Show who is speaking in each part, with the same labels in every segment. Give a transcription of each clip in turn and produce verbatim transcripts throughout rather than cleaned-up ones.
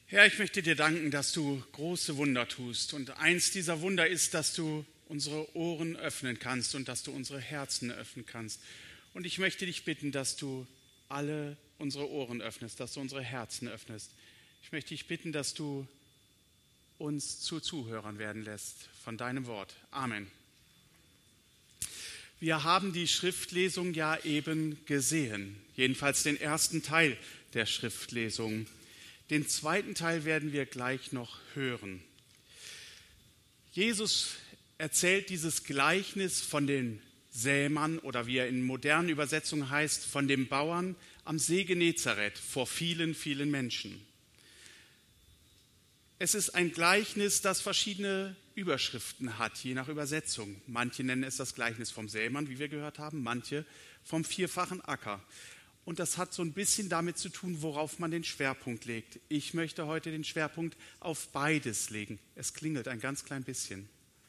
Speaker 1: Herr, ich möchte dir danken, dass du große Wunder tust. Und eins dieser Wunder ist, dass du unsere Ohren öffnen kannst und dass du unsere Herzen öffnen kannst. Und ich möchte dich bitten, dass du alle unsere Ohren öffnest, dass du unsere Herzen öffnest. Ich möchte dich bitten, dass du uns zu Zuhörern werden lässt von deinem Wort. Amen. Wir haben die Schriftlesung ja eben gesehen, jedenfalls den ersten Teil der Schriftlesung. Den zweiten Teil werden wir gleich noch hören. Jesus erzählt dieses Gleichnis von dem Sämann oder wie er in modernen Übersetzungen heißt, von dem Bauern am See Genezareth vor vielen, vielen Menschen. Es ist ein Gleichnis, das verschiedene Überschriften hat, je nach Übersetzung. Manche nennen es das Gleichnis vom Sämann, wie wir gehört haben, manche vom vierfachen Acker. Und das hat so ein bisschen damit zu tun, worauf man den Schwerpunkt legt. Ich möchte heute den Schwerpunkt auf beides legen. Es klingelt ein ganz klein bisschen.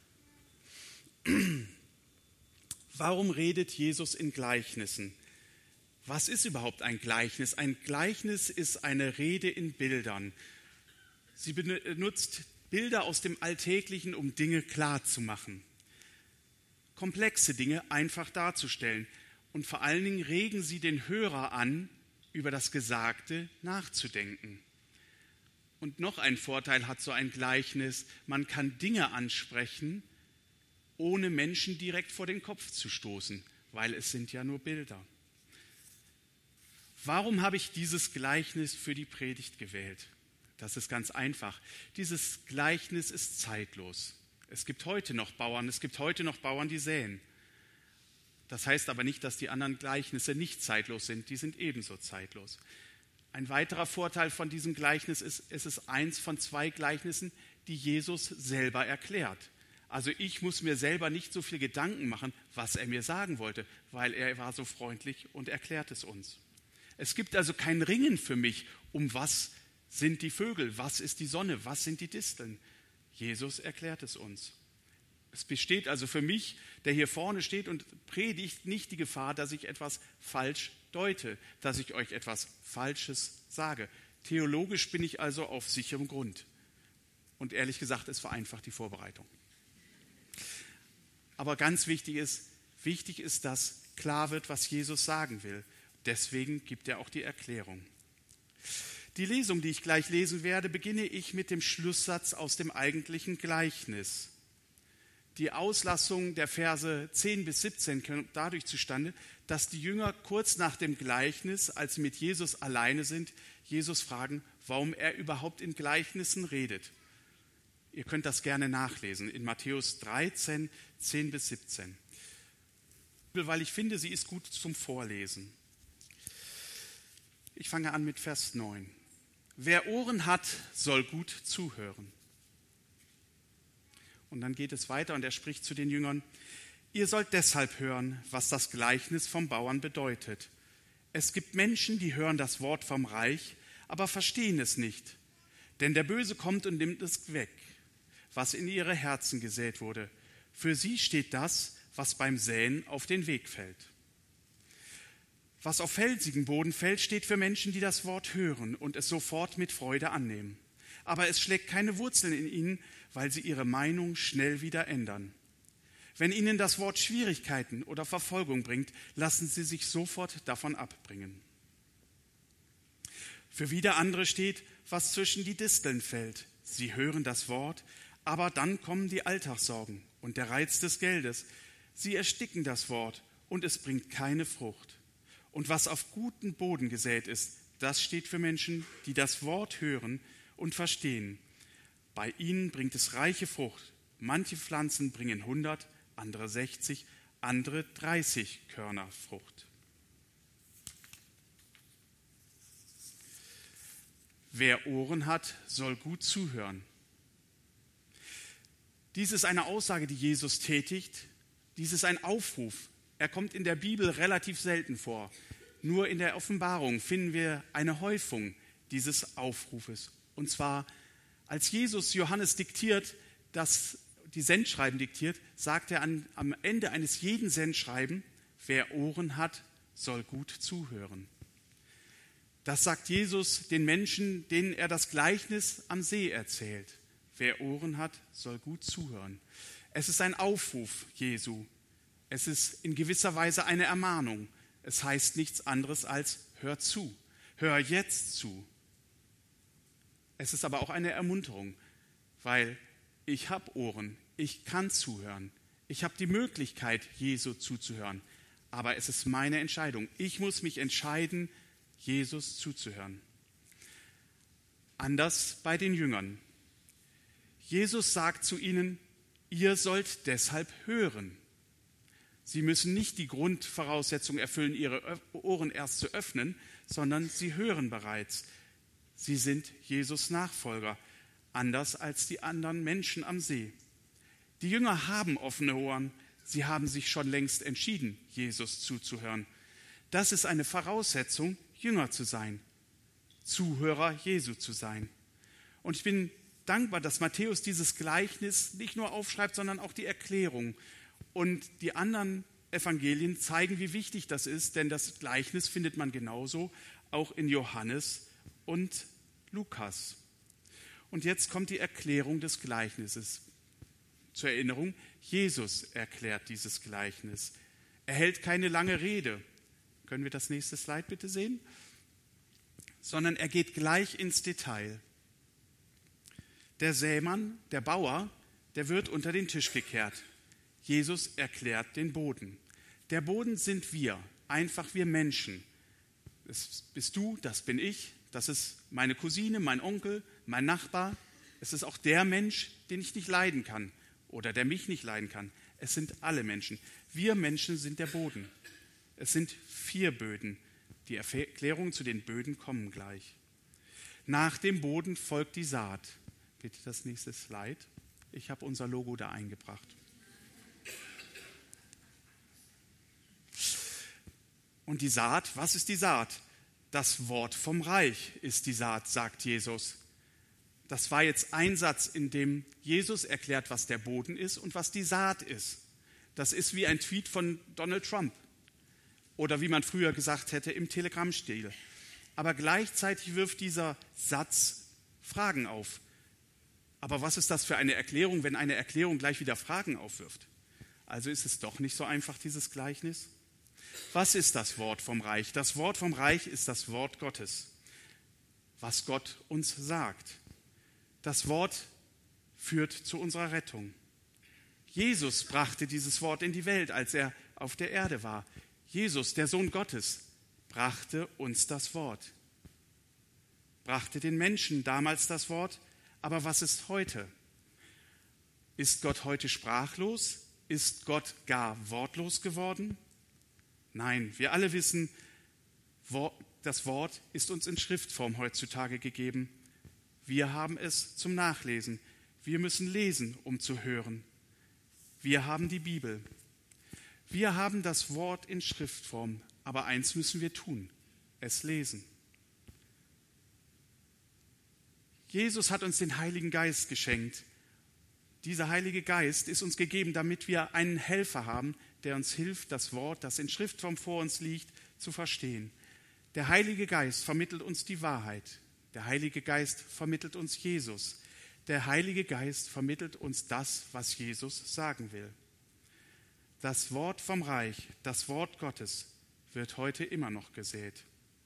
Speaker 1: Warum redet Jesus in Gleichnissen? Was ist überhaupt ein Gleichnis? Ein Gleichnis ist eine Rede in Bildern. Sie benutzt Bilder aus dem Alltäglichen, um Dinge klar zu machen. Komplexe Dinge einfach darzustellen. Und vor allen Dingen regen sie den Hörer an, über das Gesagte nachzudenken. Und noch ein Vorteil hat so ein Gleichnis: Man kann Dinge ansprechen, ohne Menschen direkt vor den Kopf zu stoßen, weil es sind ja nur Bilder. Warum habe ich dieses Gleichnis für die Predigt gewählt? Das ist ganz einfach. Dieses Gleichnis ist zeitlos. Es gibt heute noch Bauern, es gibt heute noch Bauern, die säen. Das heißt aber nicht, dass die anderen Gleichnisse nicht zeitlos sind. Die sind ebenso zeitlos. Ein weiterer Vorteil von diesem Gleichnis ist, es ist eins von zwei Gleichnissen, die Jesus selber erklärt. Also ich muss mir selber nicht so viel Gedanken machen, was er mir sagen wollte, weil er war so freundlich und erklärt es uns. Es gibt also kein Ringen für mich, um was sind die Vögel, was ist die Sonne, was sind die Disteln. Jesus erklärt es uns. Es besteht also für mich, der hier vorne steht und predigt, nicht die Gefahr, dass ich etwas falsch deute, dass ich euch etwas Falsches sage. Theologisch bin ich also auf sicherem Grund. Und ehrlich gesagt, es vereinfacht die Vorbereitung. Aber ganz wichtig ist, wichtig ist, dass klar wird, was Jesus sagen will. Deswegen gibt er auch die Erklärung. Die Lesung, die ich gleich lesen werde, beginne ich mit dem Schlusssatz aus dem eigentlichen Gleichnis. Die Auslassung der Verse zehn bis siebzehn kommt dadurch zustande, dass die Jünger kurz nach dem Gleichnis, als sie mit Jesus alleine sind, Jesus fragen, warum er überhaupt in Gleichnissen redet. Ihr könnt das gerne nachlesen in Matthäus dreizehn, zehn bis siebzehn. Weil ich finde, sie ist gut zum Vorlesen. Ich fange an mit Vers neun. Wer Ohren hat, soll gut zuhören. Und dann geht es weiter und er spricht zu den Jüngern: Ihr sollt deshalb hören, was das Gleichnis vom Bauern bedeutet. Es gibt Menschen, die hören das Wort vom Reich, aber verstehen es nicht. Denn der Böse kommt und nimmt es weg, was in ihre Herzen gesät wurde. Für sie steht das, was beim Säen auf den Weg fällt. Was auf felsigen Boden fällt, steht für Menschen, die das Wort hören und es sofort mit Freude annehmen. Aber es schlägt keine Wurzeln in ihnen, weil sie ihre Meinung schnell wieder ändern. Wenn ihnen das Wort Schwierigkeiten oder Verfolgung bringt, lassen sie sich sofort davon abbringen. Für wieder andere steht, was zwischen die Disteln fällt. Sie hören das Wort, aber dann kommen die Alltagssorgen und der Reiz des Geldes. Sie ersticken das Wort und es bringt keine Frucht. Und was auf guten Boden gesät ist, das steht für Menschen, die das Wort hören und verstehen. Bei ihnen bringt es reiche Frucht. Manche Pflanzen bringen hundert, andere sechzig, andere dreißig Körner Frucht. Wer Ohren hat, soll gut zuhören. Dies ist eine Aussage, die Jesus tätigt. Dies ist ein Aufruf. Er kommt in der Bibel relativ selten vor. Nur in der Offenbarung finden wir eine Häufung dieses Aufrufes. Und zwar, als Jesus Johannes diktiert, das, die Sendschreiben diktiert, sagt er an, am Ende eines jeden Sendschreiben: Wer Ohren hat, soll gut zuhören. Das sagt Jesus den Menschen, denen er das Gleichnis am See erzählt. Wer Ohren hat, soll gut zuhören. Es ist ein Aufruf Jesu. Es ist in gewisser Weise eine Ermahnung. Es heißt nichts anderes als hör zu. Hör jetzt zu. Es ist aber auch eine Ermunterung, weil ich habe Ohren, ich kann zuhören. Ich habe die Möglichkeit, Jesu zuzuhören. Aber es ist meine Entscheidung. Ich muss mich entscheiden, Jesus zuzuhören. Anders bei den Jüngern. Jesus sagt zu ihnen, ihr sollt deshalb hören. Sie müssen nicht die Grundvoraussetzung erfüllen, ihre Ohren erst zu öffnen, sondern sie hören bereits. Sie sind Jesus Nachfolger, anders als die anderen Menschen am See. Die Jünger haben offene Ohren, sie haben sich schon längst entschieden, Jesus zuzuhören. Das ist eine Voraussetzung, Jünger zu sein, Zuhörer Jesu zu sein. Und ich bin dankbar, dass Matthäus dieses Gleichnis nicht nur aufschreibt, sondern auch die Erklärung. Und die anderen Evangelien zeigen, wie wichtig das ist, denn das Gleichnis findet man genauso auch in Johannes und Lukas. Und jetzt kommt die Erklärung des Gleichnisses. Zur Erinnerung, Jesus erklärt dieses Gleichnis. Er hält keine lange Rede. Können wir das nächste Slide bitte sehen? Sondern er geht gleich ins Detail. Der Sämann, der Bauer, der wird unter den Tisch gekehrt. Jesus erklärt den Boden. Der Boden sind wir, einfach wir Menschen. Das bist du, das bin ich, das ist meine Cousine, mein Onkel, mein Nachbar. Es ist auch der Mensch, den ich nicht leiden kann oder der mich nicht leiden kann. Es sind alle Menschen. Wir Menschen sind der Boden. Es sind vier Böden. Die Erklärungen zu den Böden kommen gleich. Nach dem Boden folgt die Saat. Bitte das nächste Slide. Ich habe unser Logo da eingebracht. Und die Saat, was ist die Saat? Das Wort vom Reich ist die Saat, sagt Jesus. Das war jetzt ein Satz, in dem Jesus erklärt, was der Boden ist und was die Saat ist. Das ist wie ein Tweet von Donald Trump oder wie man früher gesagt hätte, im Telegrammstil. Aber gleichzeitig wirft dieser Satz Fragen auf. Aber was ist das für eine Erklärung, wenn eine Erklärung gleich wieder Fragen aufwirft? Also ist es doch nicht so einfach, dieses Gleichnis. Was ist das Wort vom Reich? Das Wort vom Reich ist das Wort Gottes, was Gott uns sagt. Das Wort führt zu unserer Rettung. Jesus brachte dieses Wort in die Welt, als er auf der Erde war. Jesus, der Sohn Gottes, brachte uns das Wort, brachte den Menschen damals das Wort. Aber was ist heute? Ist Gott heute sprachlos? Ist Gott gar wortlos geworden? Nein, wir alle wissen, das Wort ist uns in Schriftform heutzutage gegeben. Wir haben es zum Nachlesen. Wir müssen lesen, um zu hören. Wir haben die Bibel. Wir haben das Wort in Schriftform, aber eins müssen wir tun, es lesen. Jesus hat uns den Heiligen Geist geschenkt. Dieser Heilige Geist ist uns gegeben, damit wir einen Helfer haben, der uns hilft, das Wort, das in Schriftform vor uns liegt, zu verstehen. Der Heilige Geist vermittelt uns die Wahrheit. Der Heilige Geist vermittelt uns Jesus. Der Heilige Geist vermittelt uns das, was Jesus sagen will. Das Wort vom Reich, das Wort Gottes, wird heute immer noch gesät.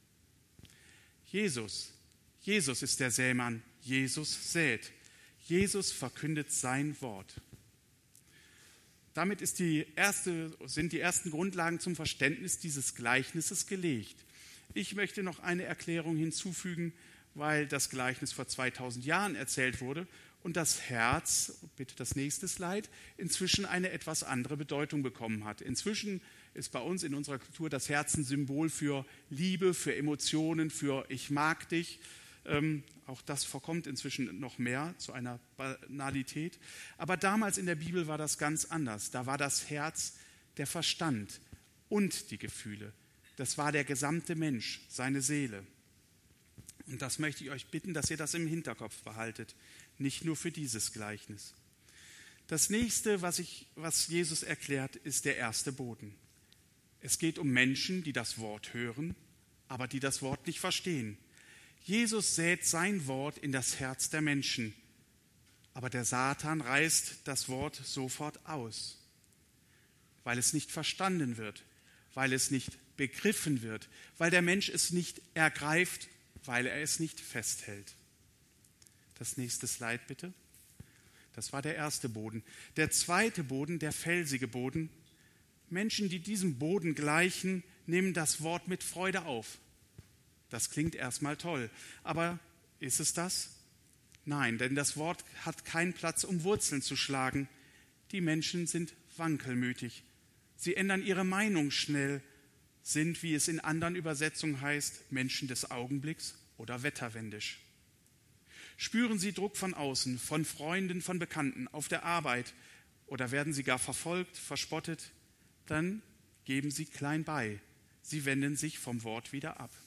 Speaker 1: Jesus, Jesus ist der Sämann. Jesus sät. Jesus verkündet sein Wort. Damit ist die erste, sind die ersten Grundlagen zum Verständnis dieses Gleichnisses gelegt. Ich möchte noch eine Erklärung hinzufügen, weil das Gleichnis vor zweitausend Jahren erzählt wurde und das Herz, bitte das nächste Slide, inzwischen eine etwas andere Bedeutung bekommen hat. Inzwischen ist bei uns in unserer Kultur das Herz ein Symbol für Liebe, für Emotionen, für ich mag dich. Ähm, auch das vorkommt inzwischen noch mehr zu einer Banalität. Aber damals in der Bibel war das ganz anders. Da war das Herz der Verstand und die Gefühle. Das war der gesamte Mensch, seine Seele. Und das möchte ich euch bitten, dass ihr das im Hinterkopf behaltet, nicht nur für dieses Gleichnis. Das nächste, was, ich, was Jesus erklärt, ist der erste Boden. Es geht um Menschen, die das Wort hören aber die das Wort nicht verstehen. Jesus sät sein Wort in das Herz der Menschen, aber der Satan reißt das Wort sofort aus, weil es nicht verstanden wird, weil es nicht begriffen wird, weil der Mensch es nicht ergreift, weil er es nicht festhält. Das nächste Slide bitte. Das war der erste Boden. Der zweite Boden, der felsige Boden. Menschen, die diesem Boden gleichen, nehmen das Wort mit Freude auf. Das klingt erstmal toll, aber ist es das? Nein, denn das Wort hat keinen Platz, um Wurzeln zu schlagen. Die Menschen sind wankelmütig. Sie ändern ihre Meinung schnell, sind, wie es in anderen Übersetzungen heißt, Menschen des Augenblicks oder wetterwendisch. Spüren sie Druck von außen, von Freunden, von Bekannten, auf der Arbeit oder werden sie gar verfolgt, verspottet, dann geben sie klein bei. Sie wenden sich vom Wort wieder ab.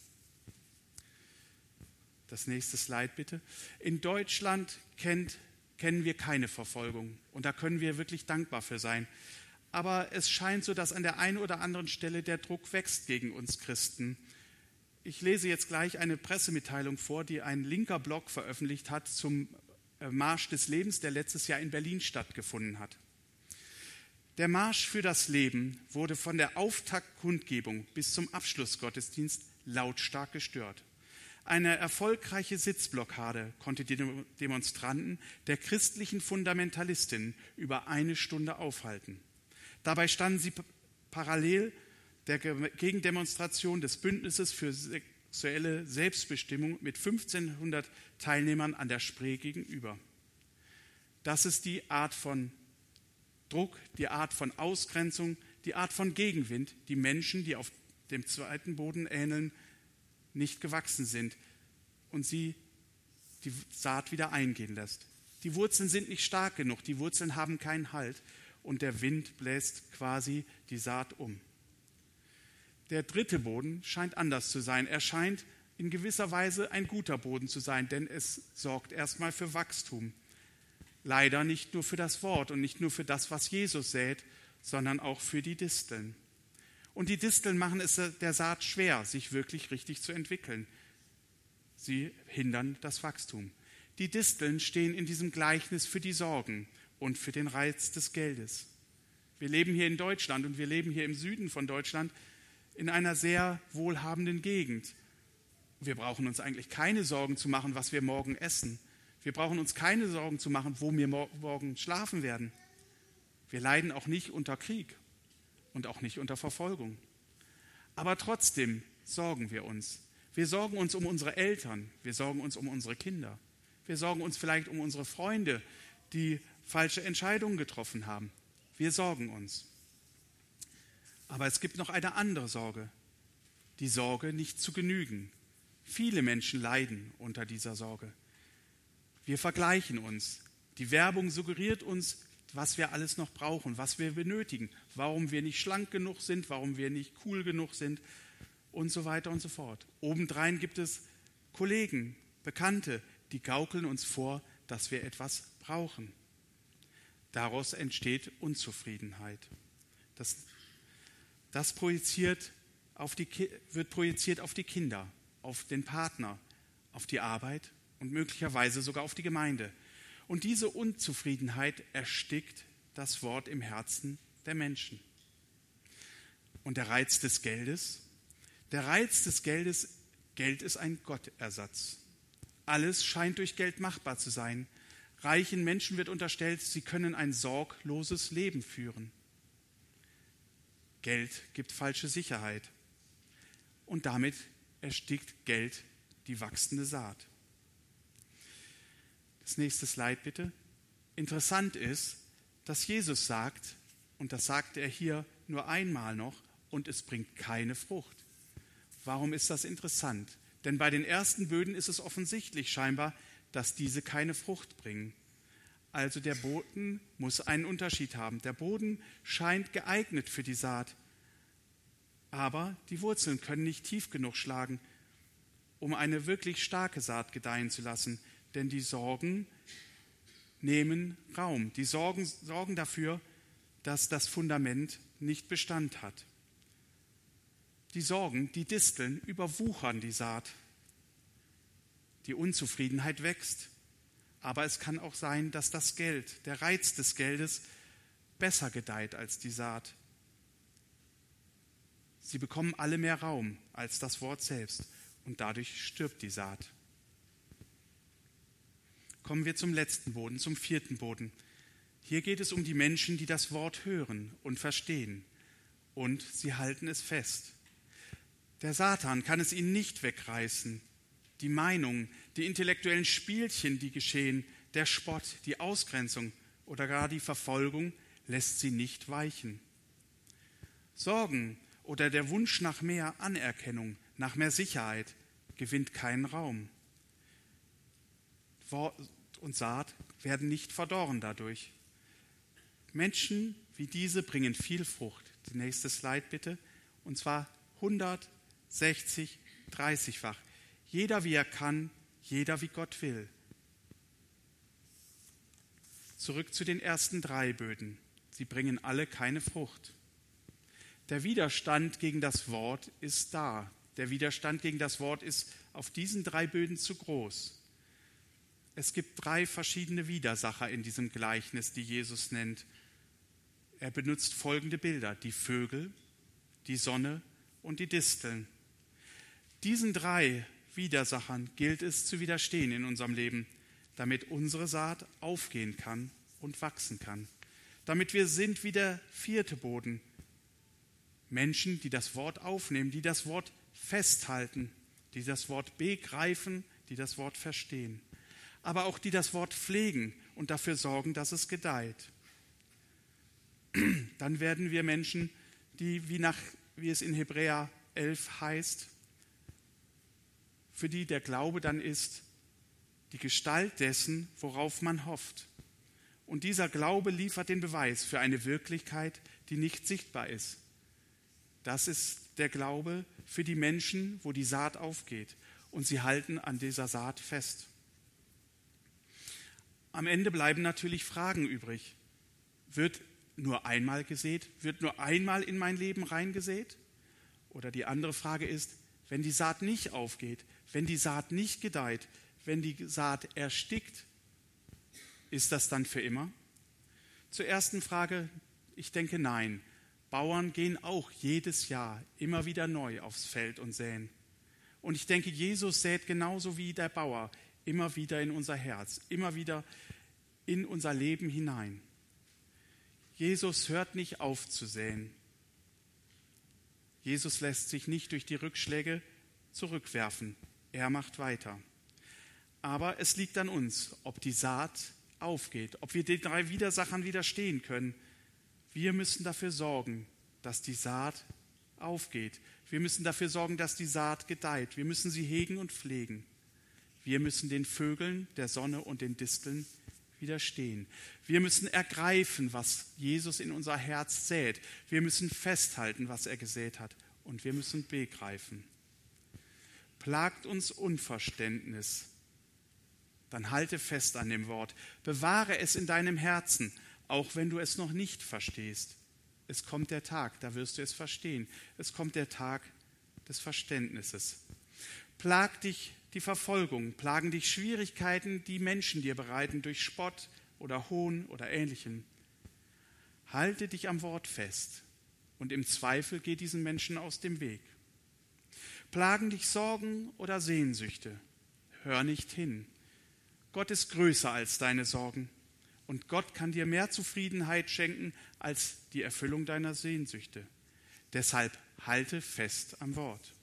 Speaker 1: Das nächste Slide bitte. In Deutschland kennt, kennen wir keine Verfolgung und da können wir wirklich dankbar für sein. Aber es scheint so, dass an der einen oder anderen Stelle der Druck wächst gegen uns Christen. Ich lese jetzt gleich eine Pressemitteilung vor, die ein linker Blog veröffentlicht hat zum Marsch des Lebens, der letztes Jahr in Berlin stattgefunden hat. Der Marsch für das Leben wurde von der Auftaktkundgebung bis zum Abschlussgottesdienst lautstark gestört. Eine erfolgreiche Sitzblockade konnte die Demonstranten der christlichen Fundamentalistinnen über eine Stunde aufhalten. Dabei standen sie parallel der Gegendemonstration des Bündnisses für sexuelle Selbstbestimmung mit fünfzehnhundert Teilnehmern an der Spree gegenüber. Das ist die Art von Druck, die Art von Ausgrenzung, die Art von Gegenwind, die Menschen, die auf dem zweiten Boden ähneln, nicht gewachsen sind und sie die Saat wieder eingehen lässt. Die Wurzeln sind nicht stark genug, die Wurzeln haben keinen Halt und der Wind bläst quasi die Saat um. Der dritte Boden scheint anders zu sein. Er scheint in gewisser Weise ein guter Boden zu sein, denn es sorgt erstmal für Wachstum. Leider nicht nur für das Wort und nicht nur für das, was Jesus sät, sondern auch für die Disteln. Und die Disteln machen es der Saat schwer, sich wirklich richtig zu entwickeln. Sie hindern das Wachstum. Die Disteln stehen in diesem Gleichnis für die Sorgen und für den Reiz des Geldes. Wir leben hier in Deutschland und wir leben hier im Süden von Deutschland in einer sehr wohlhabenden Gegend. Wir brauchen uns eigentlich keine Sorgen zu machen, was wir morgen essen. Wir brauchen uns keine Sorgen zu machen, wo wir morgen schlafen werden. Wir leiden auch nicht unter Krieg und auch nicht unter Verfolgung. Aber trotzdem sorgen wir uns. Wir sorgen uns um unsere Eltern, wir sorgen uns um unsere Kinder. Wir sorgen uns vielleicht um unsere Freunde, die falsche Entscheidungen getroffen haben. Wir sorgen uns. Aber es gibt noch eine andere Sorge, die Sorge, nicht zu genügen. Viele Menschen leiden unter dieser Sorge. Wir vergleichen uns. Die Werbung suggeriert uns, was wir alles noch brauchen, was wir benötigen, warum wir nicht schlank genug sind, warum wir nicht cool genug sind und so weiter und so fort. Obendrein gibt es Kollegen, Bekannte, die gaukeln uns vor, dass wir etwas brauchen. Daraus entsteht Unzufriedenheit. Das, das projiziert auf die, wird projiziert auf die Kinder, auf den Partner, auf die Arbeit und möglicherweise sogar auf die Gemeinde. Und diese Unzufriedenheit erstickt das Wort im Herzen der Menschen. Und der Reiz des Geldes? Der Reiz des Geldes, Geld ist ein Gottersatz. Alles scheint durch Geld machbar zu sein. Reichen Menschen wird unterstellt, sie können ein sorgloses Leben führen. Geld gibt falsche Sicherheit. Und damit erstickt Geld die wachsende Saat. Das nächste Slide bitte. Interessant ist, dass Jesus sagt, und das sagt er hier nur einmal noch, und es bringt keine Frucht. Warum ist das interessant? Denn bei den ersten Böden ist es offensichtlich scheinbar, dass diese keine Frucht bringen. Also der Boden muss einen Unterschied haben. Der Boden scheint geeignet für die Saat, aber die Wurzeln können nicht tief genug schlagen, um eine wirklich starke Saat gedeihen zu lassen. Denn die Sorgen nehmen Raum. Die Sorgen sorgen dafür, dass das Fundament nicht Bestand hat. Die Sorgen, die Disteln überwuchern die Saat. Die Unzufriedenheit wächst. Aber es kann auch sein, dass das Geld, der Reiz des Geldes, besser gedeiht als die Saat. Sie bekommen alle mehr Raum als das Wort selbst und dadurch stirbt die Saat. Kommen wir zum letzten Boden, zum vierten Boden. Hier geht es um die Menschen, die das Wort hören und verstehen und sie halten es fest. Der Satan kann es ihnen nicht wegreißen. Die Meinungen, die intellektuellen Spielchen, die geschehen, der Spott, die Ausgrenzung oder gar die Verfolgung lässt sie nicht weichen. Sorgen oder der Wunsch nach mehr Anerkennung, nach mehr Sicherheit gewinnt keinen Raum. Wort und Saat werden nicht verdorren dadurch. Menschen wie diese bringen viel Frucht. Die nächste Slide bitte. Und zwar hundertsechzig, dreißigfach. Jeder wie er kann, jeder wie Gott will. Zurück zu den ersten drei Böden. Sie bringen alle keine Frucht. Der Widerstand gegen das Wort ist da. Der Widerstand gegen das Wort ist auf diesen drei Böden zu groß. Es gibt drei verschiedene Widersacher in diesem Gleichnis, die Jesus nennt. Er benutzt folgende Bilder: die Vögel, die Sonne und die Disteln. Diesen drei Widersachern gilt es zu widerstehen in unserem Leben, damit unsere Saat aufgehen kann und wachsen kann. Damit wir sind wie der vierte Boden. Menschen, die das Wort aufnehmen, die das Wort festhalten, die das Wort begreifen, die das Wort verstehen. Aber auch die das Wort pflegen und dafür sorgen, dass es gedeiht. Dann werden wir Menschen, die, wie, nach, wie es in Hebräer elf heißt, für die der Glaube dann ist, die Gestalt dessen, worauf man hofft. Und dieser Glaube liefert den Beweis für eine Wirklichkeit, die nicht sichtbar ist. Das ist der Glaube für die Menschen, wo die Saat aufgeht. Und sie halten an dieser Saat fest. Am Ende bleiben natürlich Fragen übrig. Wird nur einmal gesät? Wird nur einmal in mein Leben reingesät? Oder die andere Frage ist, wenn die Saat nicht aufgeht, wenn die Saat nicht gedeiht, wenn die Saat erstickt, ist das dann für immer? Zur ersten Frage, ich denke nein. Bauern gehen auch jedes Jahr immer wieder neu aufs Feld und säen. Und ich denke, Jesus sät genauso wie der Bauer immer wieder in unser Herz, immer wieder in unser Leben hinein. Jesus hört nicht auf zu säen. Jesus lässt sich nicht durch die Rückschläge zurückwerfen. Er macht weiter. Aber es liegt an uns, ob die Saat aufgeht, ob wir den drei Widersachern widerstehen können. Wir müssen dafür sorgen, dass die Saat aufgeht. Wir müssen dafür sorgen, dass die Saat gedeiht. Wir müssen sie hegen und pflegen. Wir müssen den Vögeln, der Sonne und den Disteln widerstehen. Wir müssen ergreifen, was Jesus in unser Herz sät. Wir müssen festhalten, was er gesät hat. Und wir müssen begreifen. Plagt uns Unverständnis, dann halte fest an dem Wort. Bewahre es in deinem Herzen, auch wenn du es noch nicht verstehst. Es kommt der Tag, da wirst du es verstehen. Es kommt der Tag des Verständnisses. Plagt dich die Verfolgung, plagen dich Schwierigkeiten, die Menschen dir bereiten durch Spott oder Hohn oder Ähnlichem. Halte dich am Wort fest und im Zweifel geh diesen Menschen aus dem Weg. Plagen dich Sorgen oder Sehnsüchte, hör nicht hin. Gott ist größer als deine Sorgen. Und Gott kann dir mehr Zufriedenheit schenken als die Erfüllung deiner Sehnsüchte. Deshalb halte fest am Wort.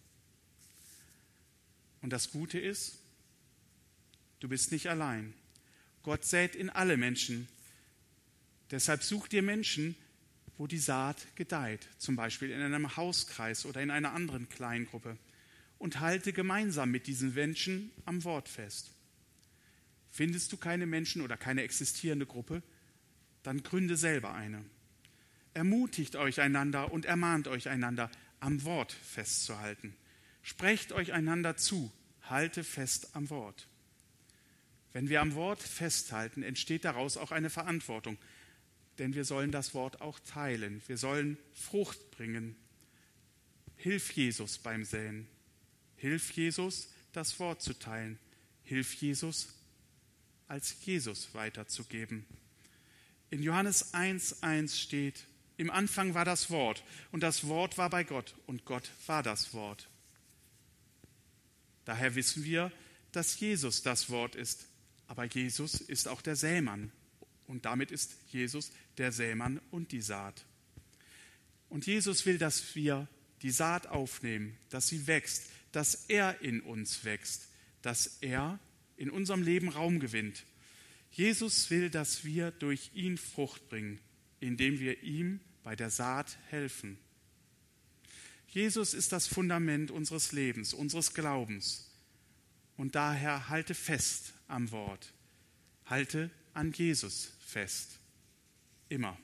Speaker 1: Und das Gute ist, du bist nicht allein. Gott sät in alle Menschen. Deshalb such dir Menschen, wo die Saat gedeiht, zum Beispiel in einem Hauskreis oder in einer anderen Kleingruppe. Und halte gemeinsam mit diesen Menschen am Wort fest. Findest du keine Menschen oder keine existierende Gruppe, dann gründe selber eine. Ermutigt euch einander und ermahnt euch einander, am Wort festzuhalten. Sprecht euch einander zu, halte fest am Wort. Wenn wir am Wort festhalten, entsteht daraus auch eine Verantwortung, denn wir sollen das Wort auch teilen. Wir sollen Frucht bringen. Hilf Jesus beim Säen. Hilf Jesus, das Wort zu teilen. Hilf Jesus, als Jesus weiterzugeben. In Johannes eins eins steht, im Anfang war das Wort und das Wort war bei Gott und Gott war das Wort. Daher wissen wir, dass Jesus das Wort ist, aber Jesus ist auch der Sämann und damit ist Jesus der Sämann und die Saat. Und Jesus will, dass wir die Saat aufnehmen, dass sie wächst, dass er in uns wächst, dass er in unserem Leben Raum gewinnt. Jesus will, dass wir durch ihn Frucht bringen, indem wir ihm bei der Saat helfen. Jesus ist das Fundament unseres Lebens, unseres Glaubens. Und daher halte fest am Wort. Halte an Jesus fest. Immer.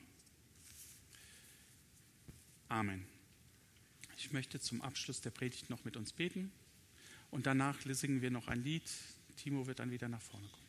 Speaker 1: Amen. Ich möchte zum Abschluss der Predigt noch mit uns beten und danach singen wir noch ein Lied. Timo wird dann wieder nach vorne kommen.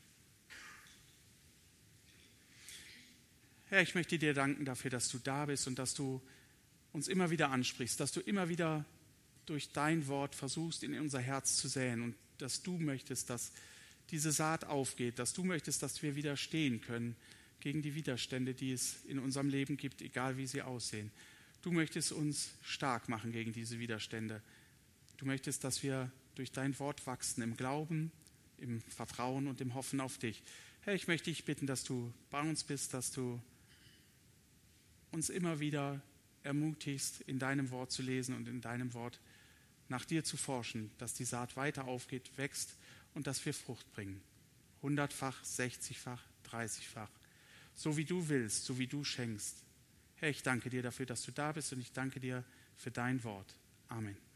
Speaker 1: Herr, ich möchte dir danken dafür, dass du da bist und dass du uns immer wieder ansprichst, dass du immer wieder durch dein Wort versuchst, in unser Herz zu säen und dass du möchtest, dass diese Saat aufgeht, dass du möchtest, dass wir widerstehen können gegen die Widerstände, die es in unserem Leben gibt, egal wie sie aussehen. Du möchtest uns stark machen gegen diese Widerstände. Du möchtest, dass wir durch dein Wort wachsen, im Glauben, im Vertrauen und im Hoffen auf dich. Herr, ich möchte dich bitten, dass du bei uns bist, dass du uns immer wieder ermutigst, in deinem Wort zu lesen und in deinem Wort nach dir zu forschen, dass die Saat weiter aufgeht, wächst und dass wir Frucht bringen. Hundertfach, sechzigfach, dreißigfach. So wie du willst, so wie du schenkst. Herr, ich danke dir dafür, dass du da bist und ich danke dir für dein Wort. Amen.